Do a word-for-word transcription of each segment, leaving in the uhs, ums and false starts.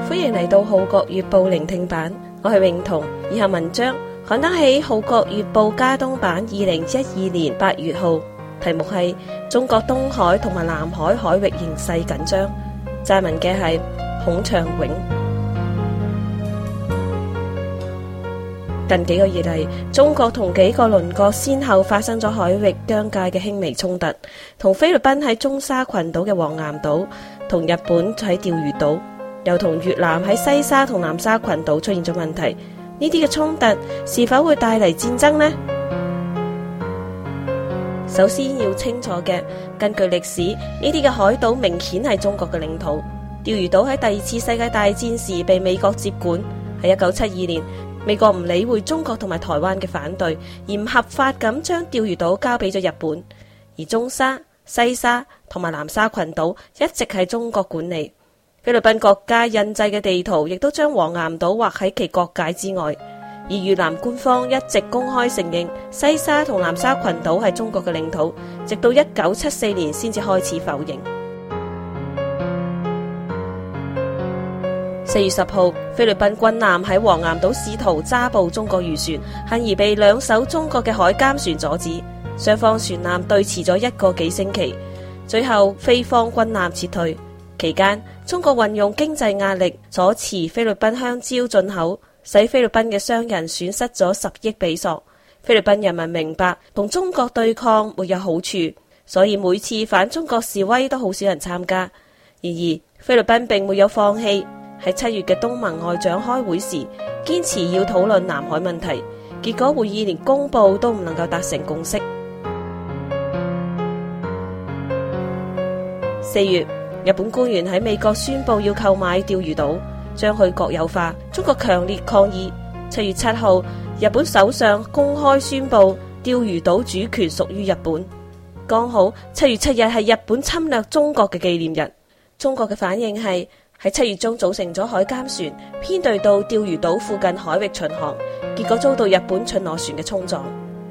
歡迎嚟到《號角月報》聆聽版，我係詠彤。以下文章刊登喺《號角月報》加東版二零一二年八月號，題目係中國東海同埋南海海域形勢緊張。撰文嘅係孔祥永。近幾個月嚟，中國同幾個鄰國先後發生咗海域疆界嘅輕微衝突，同菲律賓喺中沙群島嘅黃岩島，同日本喺釣魚島，又同越南喺西沙同南沙群島出現咗問題。呢啲嘅衝突是否會帶嚟戰爭呢？首先要清楚嘅，根據歷史，呢啲嘅海島明顯係中國嘅領土。釣魚島喺第二次世界大戰時被美國接管，喺一九七二年，美國唔理會中國同埋台灣嘅反對，而唔合法咁將釣魚島交俾咗日本。而中沙、西沙同埋南沙群島一直係中國管理。菲律賓國家印製嘅地圖亦都將黃岩島劃喺其國界之外。而越南官方一直公開承認西沙同南沙群島係中國嘅領土，直到一九七四年先至開始否認。四月十號，菲律賓軍艦喺黃岩島試圖揸捕中國漁船，幸而被兩艘中國嘅海監船阻止，雙方船艦對峙咗一個幾星期，最後菲方軍艦撤退。期間，中國運用經濟壓力阻止菲律賓香蕉進口，使菲律賓嘅商人損失咗十億比索。菲律賓人民明白同中國對抗沒有好處，所以每次反中國示威都好少人參加。然而，菲律賓並沒有放棄。喺七月嘅東盟外長開會時，堅持要討論南海問題，結果會議連公佈都唔能夠達成共識。四月，日本官員喺美國宣布要購買釣魚島，將佢國有化，中國強烈抗議。七月七號，日本首相公開宣布釣魚島主權屬於日本。剛好七月七日係日本侵略中國嘅紀念日，中國嘅反應係喺七月中組成咗海監船，編隊到釣魚島附近海域巡航，結果遭到日本巡邏船嘅衝撞。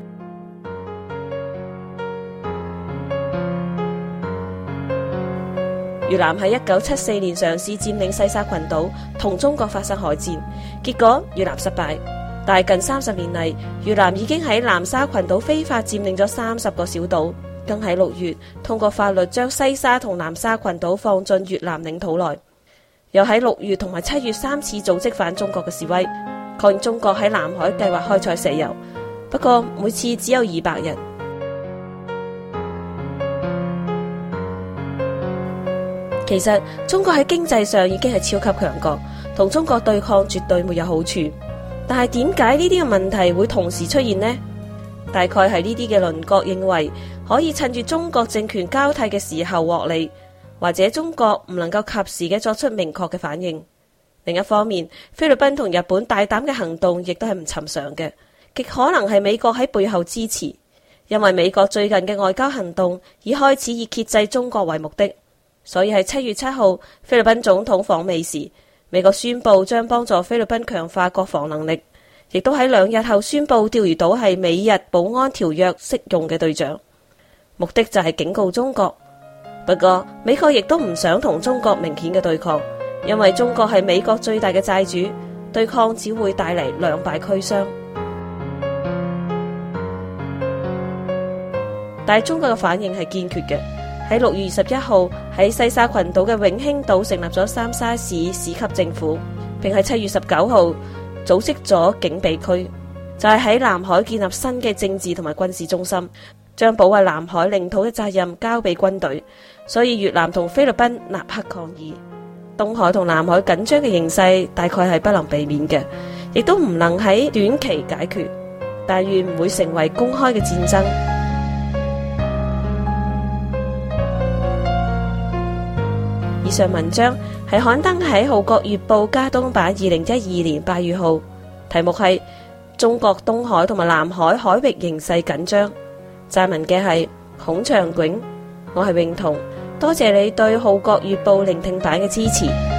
越南喺一九七四年嘗試佔領西沙群島，同中國發生海戰，結果越南失敗。但係近三十年嚟，越南已經喺南沙群島非法佔領咗三十個小島，更喺六月通過法律將西沙同南沙群島放進越南領土內。又喺六月同埋七月三次組織反中國嘅示威，抗議中國喺南海計劃開採石油，不過每次只有二百人。其實中國喺經濟上已經係超級強國，同中國對抗絕對沒有好處。但係點解呢啲嘅問題會同時出現呢？大概係呢啲嘅鄰國認為可以趁住中國政權交替嘅時候獲利，或者中國唔能夠及時嘅作出明確嘅反應。另一方面，菲律賓同日本大膽嘅行動亦都係唔尋常嘅，極可能係美國喺背後支持，因為美國最近嘅外交行動已開始以遏制中國為目的。所以喺七月七號菲律賓總統訪美時，美國宣布將幫助菲律賓強化國防能力，亦都喺兩日後宣布釣魚島係美日保安條約適用嘅對象，目的就係警告中國。不過美國亦都唔想同中國明顯嘅對抗，因為中國係美國最大嘅債主，對抗只會帶嚟兩敗俱傷。但係中國嘅反應係堅決嘅。喺六月二十一號喺西沙群島嘅永興島成立咗三沙市市級政府，並喺七月十九號組織咗警備區，就係喺南海建立新嘅政治同埋軍事中心，將保衛南海領土嘅責任交俾軍隊。所以越南同菲律賓立刻抗議。東海同南海緊張嘅形勢大概係不能避免嘅，亦都唔能喺短期解決，但願唔會成為公開嘅戰爭。以上文章係刊登喺《號角月報》加東版二零一二年八月號，題目係中國東海同埋南海海域形勢緊張。撰文嘅係孔祥永，我係詠彤，多謝你對《號角月報》聆聽版嘅支持。